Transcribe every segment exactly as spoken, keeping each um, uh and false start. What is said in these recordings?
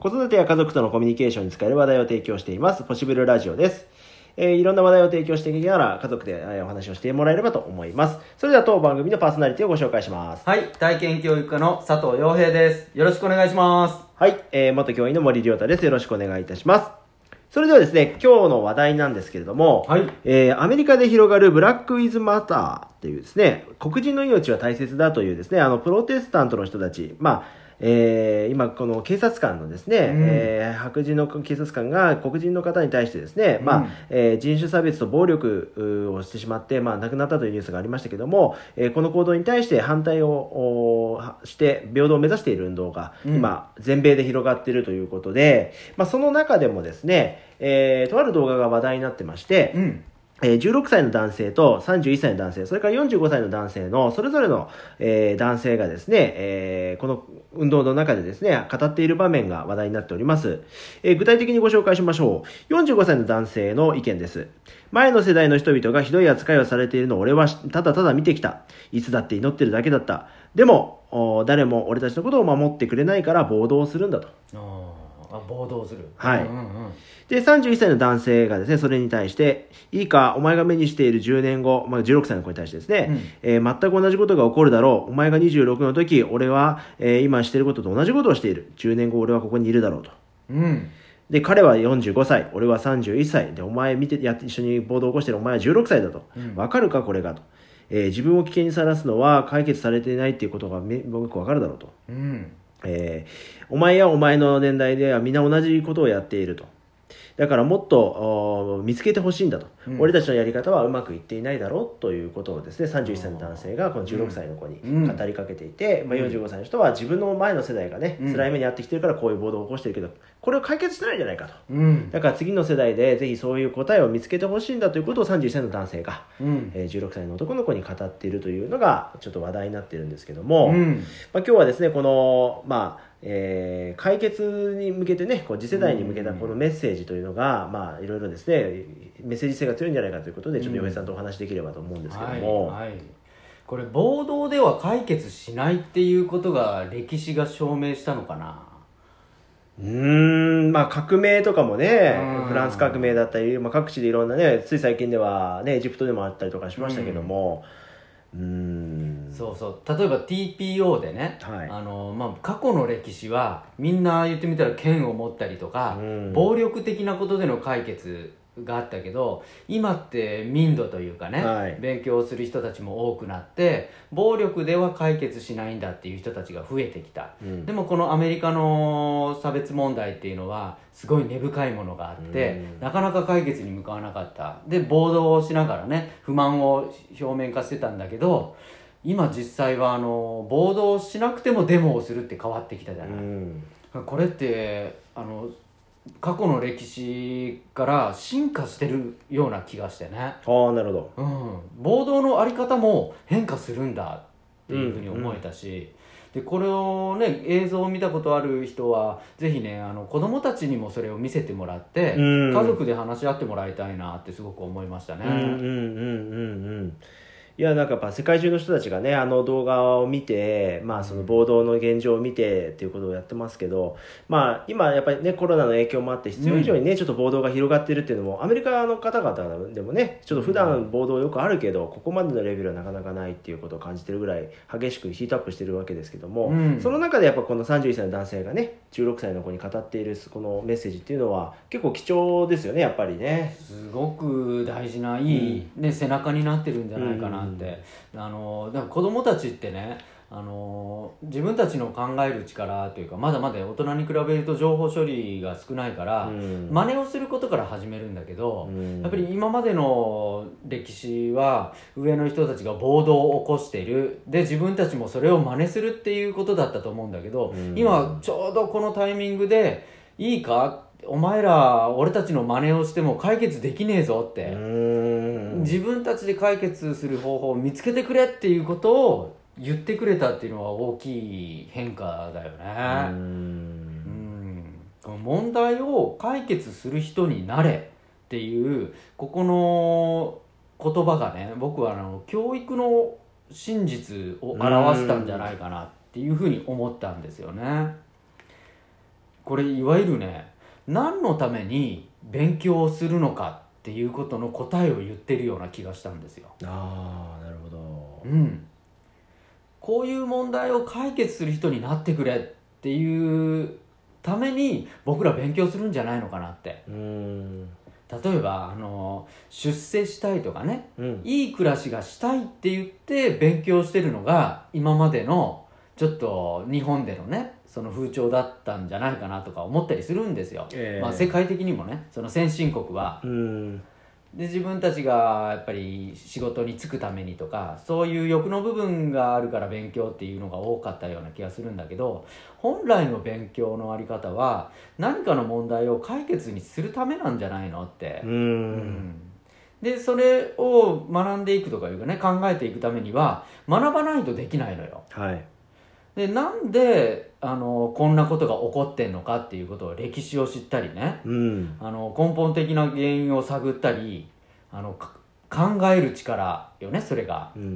子育てや家族とのコミュニケーションに使える話題を提供していますポシブルラジオです。えー、いろんな話題を提供していきながら家族でお話をしてもらえればと思います。それでは当番組のパーソナリティをご紹介します。 はい、体験教育家の佐藤陽平です。よろしくお願いします。 はい、えー、元教員の森亮太です。よろしくお願いいたします。それではですね、今日の話題なんですけれども、 はい、 えー、アメリカで広がるブラック・イズ・マターっていうですね、黒人の命は大切だというですね、あのプロテスタントの人たち、まあえー、今この警察官のですね、うんえー、白人の警察官が黒人の方に対してですね、うんまあえー、人種差別と暴力をしてしまって、まあ、亡くなったというニュースがありましたけども、えー、この行動に対して反対をして平等を目指している運動が今、うん、全米で広がっているということで、まあ、その中でもですね、えー、とある動画が話題になってまして、うんじゅうろくさいの男性とさんじゅういっさいの男性、それからよんじゅうごさいの男性のそれぞれの、えー、男性がですね、えー、この運動の中でですね、語っている場面が話題になっております。えー、具体的にご紹介しましょう。よんじゅうごさいの男性の意見です。前の世代の人々がひどい扱いをされているのを俺はただただ見てきた。いつだって祈ってるだけだった。でも、誰も俺たちのことを守ってくれないから暴動するんだと。 あ、暴動する。 はい。 うんうんうん、 で、さんじゅういっさいの男性がですね、それに対して、いいか、お前が目にしているじゅうねんご、まあ、じゅうろくさいの子に対してですね、うんえー、全く同じことが起こるだろう。お前がにじゅうろくの時、俺は、えー、今していることと同じことをしている。じゅうねんご、俺はここにいるだろうと。うん、で、彼はよんじゅうごさい、俺はさんじゅういっさい。で、お前見て、やって一緒に暴動を起こしているお前はじゅうろくさいだと。わ、うん、かるか、これがと。えー、自分を危険にさらすのは解決されていないっていうことがよくわかるだろうと。うんえー、お前やお前の年代ではみんな同じことをやっていると。だからもっと見つけてほしいんだと、うん、俺たちのやり方はうまくいっていないだろうということをですね、さんじゅういっさいの男性がこのじゅうろくさいの子に語りかけていて、うんまあ、よんじゅうごさいの人は自分の前の世代がね、うん、辛い目に遭ってきてるからこういう暴動を起こしてるけど、これを解決してないんじゃないかと、うん、だから次の世代でぜひそういう答えを見つけてほしいんだということをさんじゅういっさいの男性が、うんえー、じゅうろくさいの男の子に語っているというのがちょっと話題になっているんですけども、うんまあ、今日はですねこのまあえー、解決に向けてねこう次世代に向けたこのメッセージというのが、まあ、いろいろですねメッセージ性が強いんじゃないかということでちょっと洋平さんとお話しできればと思うんですけども、 はいはい、これ暴動では解決しないっていうことが歴史が証明したのかな。 うーんまあ革命とかもねフランス革命だったり、まあ、各地でいろんなねつい最近ではねエジプトでもあったりとかしましたけども、うーんそうそう例えば ティーピーオー でね、はいあのまあ、過去の歴史はみんな言ってみたら剣を持ったりとか、うん、暴力的なことでの解決があったけど今って民度というかね、はい、勉強する人たちも多くなって暴力では解決しないんだっていう人たちが増えてきた、うん、でもこのアメリカの差別問題っていうのはすごい根深いものがあって、うん、なかなか解決に向かわなかったで暴動をしながらね不満を表面化してたんだけど今実際はあの暴動しなくてもデモをするって変わってきたじゃない、うん、これってあの過去の歴史から進化してるような気がしてね。 ああなるほど、 うん、暴動のあり方も変化するんだっていうふうに思えたし、うんうん、でこれをね映像を見たことある人はぜひねあの子供たちにもそれを見せてもらって、うん、家族で話し合ってもらいたいなってすごく思いましたね。 うんうんうんうんうんいやなんかやっぱ世界中の人たちがねあの動画を見て、まあ、その暴動の現状を見てっていうことをやってますけど、まあ、今やっぱりねコロナの影響もあって必要以上にね、うん、ちょっと暴動が広がっているっていうのもアメリカの方々でもねちょっと普段暴動よくあるけどここまでのレベルはなかなかないっていうことを感じてるぐらい激しくヒートアップしてるわけですけども、うん、その中でやっぱこのさんじゅういっさいの男性がねじゅうろくさいの子に語っているこのメッセージっていうのは結構貴重ですよねやっぱりね。 すごく大事ないい、うんね、背中になってるんじゃないかなって、うん、あのだから子供たちってねあの自分たちの考える力というかまだまだ大人に比べると情報処理が少ないから、うん、真似をすることから始めるんだけど、うん、やっぱり今までの歴史は上の人たちが暴動を起こしているで自分たちもそれを真似するっていうことだったと思うんだけど、うん、今ちょうどこのタイミングでいいかお前ら俺たちの真似をしても解決できねえぞって自分たちで解決する方法を見つけてくれっていうことを言ってくれたっていうのは大きい変化だよね。うんうん問題を解決する人になれっていうここの言葉がね僕はあの教育の真実を表したんじゃないかなっていうふうに思ったんですよね。 これいわゆるね、何のために勉強をするのかっていうことの答えを言ってるような気がしたんですよ。 ああ、なるほど。 うん、こういう問題を解決する人になってくれっていうために僕ら勉強するんじゃないのかなって。 うーん、 例えばあの出世したいとかね、 うん、 いい暮らしがしたいって言って勉強してるのが今までのちょっと日本でのねその風潮だったんじゃないかなとか思ったりするんですよ、 えーまあ、世界的にもねその先進国はうん、 で自分たちがやっぱり仕事に就くためにとかそういう欲の部分があるから勉強っていうのが多かったような気がするんだけど、本来の勉強のあり方は何かの問題を解決にするためなんじゃないのって、 うーん、 うんでそれを学んでいくとかいうかね考えていくためには学ばないとできないのよ。 はい。 でなんであのこんなことが起こってんのかっていうことを歴史を知ったりね、 うん、 あの根本的な原因を探ったりあのか考える力よねそれが。 うん、うん、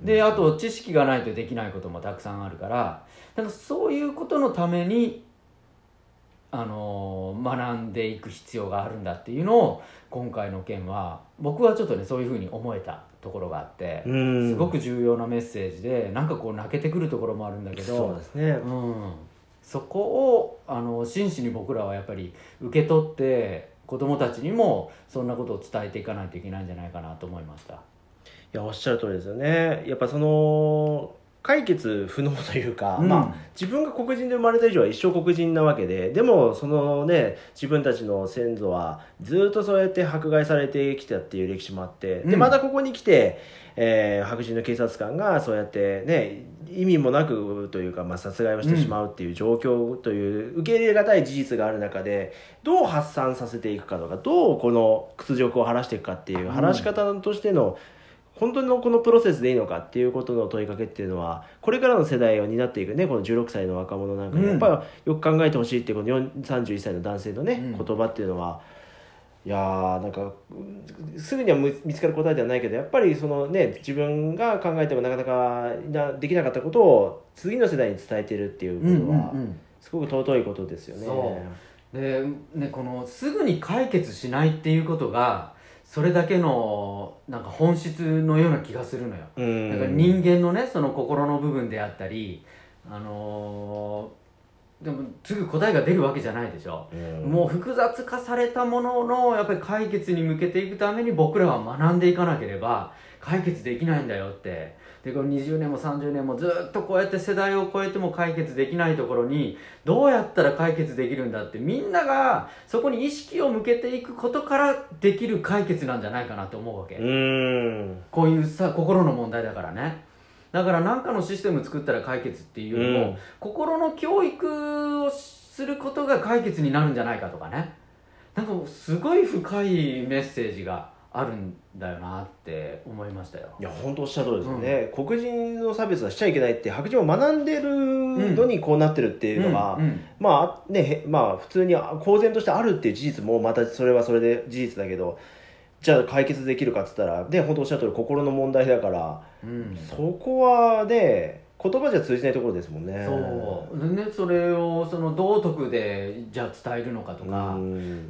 であと知識がないとできないこともたくさんあるからだからそういうことのためにあの学んでいく必要があるんだっていうのを今回の件は僕はちょっとねそういうふうに思えたところがあってうん、 すごく重要なメッセージでなんかこう泣けてくるところもあるんだけどそうですね。 うん、そこをあの真摯に僕らはやっぱり受け取って子どもたちにもそんなことを伝えていかないといけないんじゃないかなと思いました。 いや、おっしゃる通りですよね。やっぱその解決不能というか、 うんまあ自分が黒人で生まれた以上は一生黒人なわけで、でもそのね自分たちの先祖はずっとそうやって迫害されてきたっていう歴史もあって、でうんまたここに来て、えー白人の警察官がそうやってね意味もなくというか、まあ、殺害をしてしまうっていう状況という受け入れがたい事実がある中でどう発散させていくかとかどうこの屈辱を晴らしていくかっていう晴らし方としての、本当のこのプロセスでいいのかっていうことの問いかけっていうのはこれからの世代を担っていくねこのじゅうろくさいの若者なんかにやっぱりよく考えてほしいっていうこのさんじゅういっさいの男性のね、 うん言葉っていうのはいやーなんかすぐには見つかる答えではないけどやっぱりそのね自分が考えてもなかなかなできなかったことを次の世代に伝えてるっていうことはすごく尊いことですよね。 そうでねこのすぐに解決しないっていうことがそれだけのなんか本質のような気がするのよ。 うんだから人間のねその心の部分であったりあのーでもすぐ答えが出るわけじゃないでしょ、うん、もう複雑化されたもののやっぱり解決に向けていくために僕らは学んでいかなければ解決できないんだよって。でこのにじゅうねんもさんじゅうねんもずっとこうやって世代を超えても解決できないところにどうやったら解決できるんだってみんながそこに意識を向けていくことからできる解決なんじゃないかなって思うわけ。 うんこういうさ心の問題だからね。だから何かのシステム作ったら解決っていうよりも、うん、心の教育をすることが解決になるんじゃないかとかね。なんかすごい深いメッセージがあるんだよなって思いましたよ。 いや本当おっしゃる通りですよね、うん、黒人の差別はしちゃいけないって白人を学んでるのにこうなってるっていうのは、うんうんうん、まあねまあ普通に公然としてあるっていう事実もまたそれはそれで事実だけどじゃあ解決できるかっつったらで本当おっしゃる通り心の問題だから、うん、そこはね言葉じゃ通じないところですもんね。 そうでねそれをその道徳でじゃあ伝えるのかとか、うん、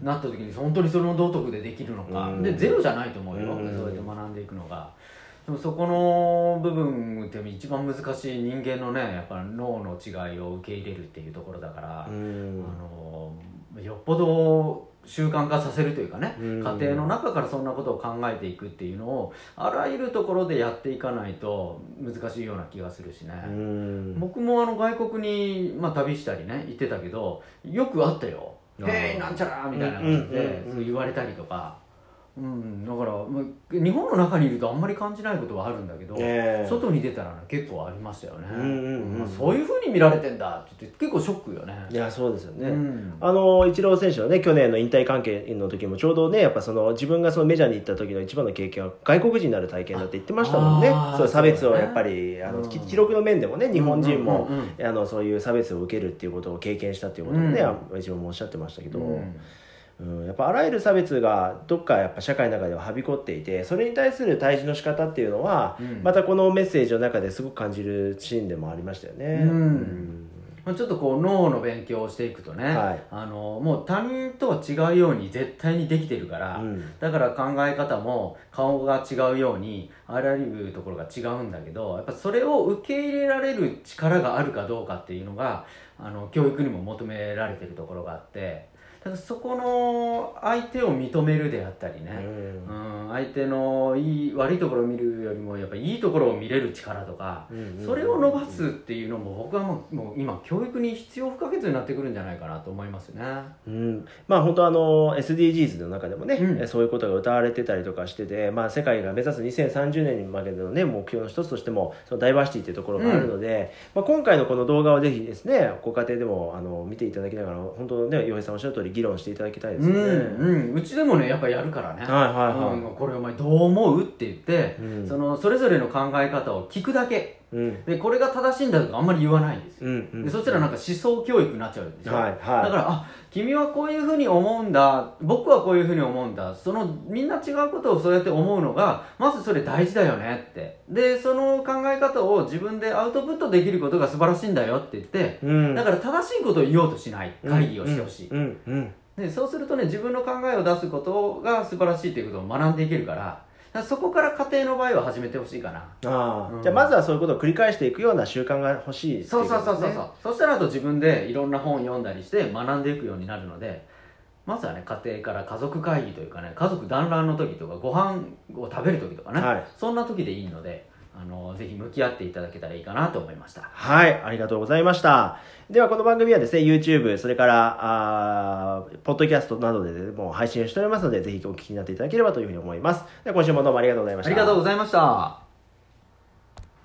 なった時に本当にその道徳でできるのか、うん、でゼロじゃないと思うよ、うん、そうやって学んでいくのが。でもそこの部分って一番難しい人間のねやっぱ脳の違いを受け入れるっていうところだから、うん、あのよっぽど習慣化させるというかね、うん、家庭の中からそんなことを考えていくっていうのをあらゆるところでやっていかないと難しいような気がするしね、うん、僕もあの外国に、まあ、旅したりね行ってたけどよくあったよ「へいなんちゃら」みたいな感じで言われたりとか。うん、だから日本の中にいるとあんまり感じないことはあるんだけど、えー、外に出たら、ね、結構ありましたよね、うんうんうんまあ、そういう風に見られてんだって言って結構ショックよね。 いやそうですよね、うん、あのイチロー選手のね去年の引退関係の時もちょうどねやっぱその自分がそのメジャーに行った時の一番の経験は外国人になる体験だって言ってましたもんね。そう差別をやっぱり、ね、あの、うん、記録の面でもね日本人も、うんうんうん、あのそういう差別を受けるっていうことを経験したっていうこともね、うん、一応もおっしゃってましたけど、うんうん、やっぱあらゆる差別がどっかやっぱ社会の中でははびこっていてそれに対する対峙の仕方っていうのは、うん、またこのメッセージの中ですごく感じるシーンでもありましたよね、うんうん、 ちょっとこう脳の勉強をしていくとね、はい、あのもう他人とは違うように絶対にできてるから、うん、だから考え方も顔が違うようにあらゆるところが違うんだけど、やっぱそれを受け入れられる力があるかどうかっていうのがあの教育にも求められてるところがあって、だからそこの相手を認めるであったりね、うんうん、相手のいい悪いところを見るよりもやっぱいいところを見れる力とか、うんうんうん、それを伸ばすっていうのも僕はもう、もう今教育に必要不可欠になってくるんじゃないかなと思いますね。 うん、まあ本当あの エスディージーズ の中でもね、うん、そういうことが謳われてたりとかしてて、まあ、世界が目指すにせんさんじゅうねんまでの、ね、目標の一つとしてもそのダイバーシティというところがあるので、うん、まあ、今回のこの動画をぜひですねご家庭でもあの見ていただきながら本当ね洋平さんおっしゃる通り議論していただきたいですね。 うんうん、うちでもねやっぱやるからね、はいはいはい、うん、これお前どう思うって言って、うん、そのそれぞれの考え方を聞くだけ、うん、でこれが正しいんだとかあんまり言わないんですよ、うんうん、でそしたらなんか思想教育になっちゃうんでしょ、はいはい、だからあ君はこういうふうに思うんだ、僕はこういうふうに思うんだ、そのみんな違うことをそうやって思うのがまずそれ大事だよねって、でその考え方を自分でアウトプットできることが素晴らしいんだよって言って、うん、だから正しいことを言おうとしない会議をしてほしい、うんうんうん、でそうするとね自分の考えを出すことが素晴らしいということを学んでいけるから、だからそこから家庭の場合は始めてほしいかな。 あ、うん、じゃあまずはそういうことを繰り返していくような習慣が欲しいっていうことですね。 そうそうそうそう。そしたらあと自分でいろんな本読んだりして学んでいくようになるので、まずはね家庭から家族会議というかね、家族団らんの時とかご飯を食べる時とかね、はい、そんな時でいいので、あのぜひ向き合っていただけたらいいかなと思いました。 はい、ありがとうございました。ではこの番組はですね YouTube それからあポッドキャストなどでも配信しておりますので、ぜひお聞きになっていただければというふうに思います。では今週もどうもありがとうございました。 ありがとうございました。